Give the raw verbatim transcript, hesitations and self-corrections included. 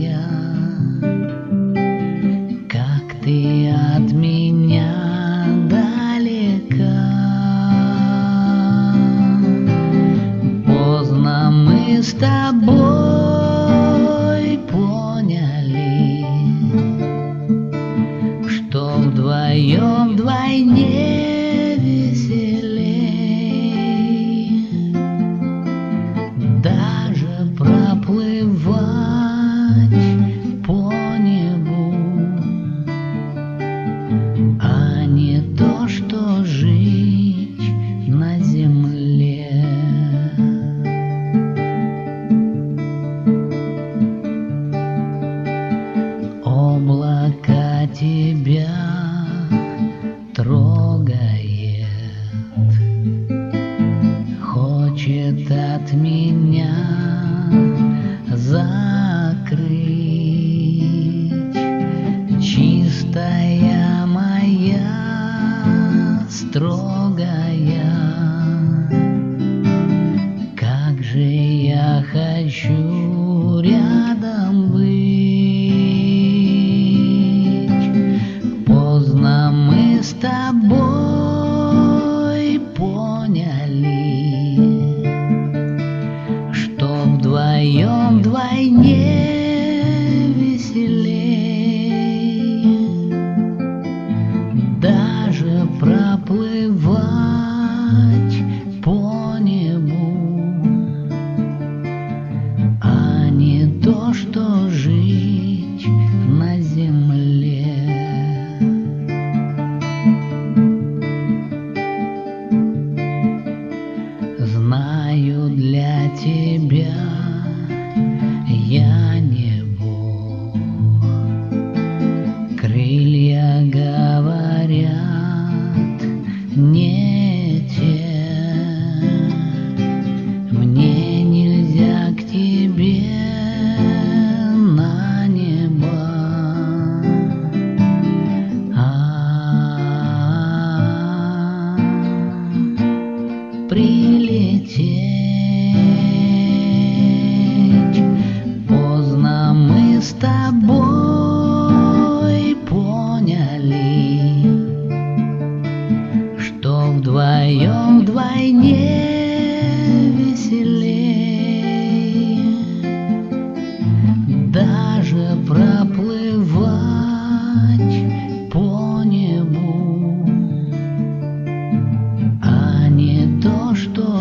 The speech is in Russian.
я, как ты от меня далека. Поздно мы с тобой поняли, что вдвоем вдвойне веселей. Даже проплывать по небу, а не то, что жить на земле. Облако тебя трогает, хочет от меня закрыть. Чистая моя, строгая, как же я хочу рядом быть. Поздно мы с тобой поняли, что вдвоем вдвойне веселей. Даже проплывать по небу, а не то, что жить на земле. Знаю, для тебя я не Бог. Крылья говорят не те. Мне нельзя к тебе на небо. А-а-а, прилететь. Поздно мы с тобой поняли, что вдвоем вдвойне веселей. Даже проплывать по небу, а не то, что